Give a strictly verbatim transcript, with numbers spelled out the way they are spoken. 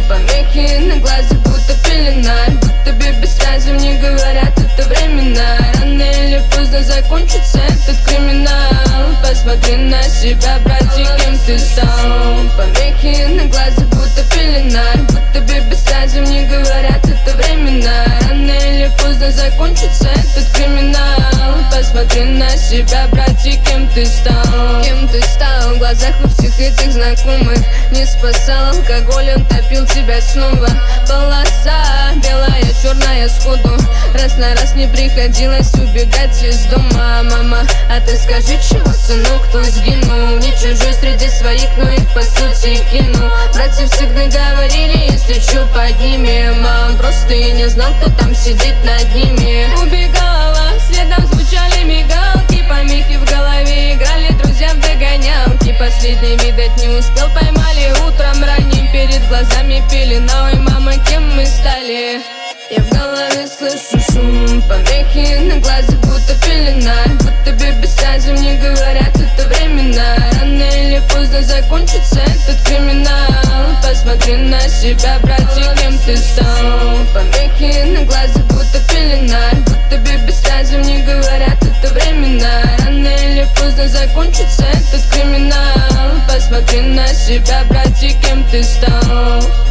Помехи на глазах, будто пелена, будто бы без связи мне говорят, это временно. Рано или поздно закончится этот криминал. Посмотри на себя, братик, кем ты стал. Помехи на глазах, будто пелена, будто бы без связи мне говорят, это временно. Рано или поздно закончится этот криминал. Посмотри на себя, братик, кем ты стал. Кем ты стал в глазах у всех этих знакомых. Не спасал алкоголь, он топил тебя снова. Полоса белая, черная сходу. Раз на раз не приходилось убегать из дома. Мама, а ты скажи, чего, сынок, кто сгинул? Не чужой среди своих, но их по сути кинул. Братья всегда говорили, если чё, поднимем. А он просто и не знал, кто там сидит над ними. Убегала, следом звучали мигалки. Помехи в голове играли, друзья в догонялки. Последний, видать, не успел, поймали утром ранним. Перед глазами пелена, ой, мама, кем мы стали? Я в голове слышу шум, помехи на глазах, будто пелена, будто бы без связи мне говорят, это временно. Рано или поздно закончится этот криминал. Посмотри на себя, братик, кем ты стал. Помехи на глазах, будто пелена, будто бы без связи мне говорят, это временно. Рано или поздно закончится этот криминал. Посмотри на себя, братик, кем ты стал.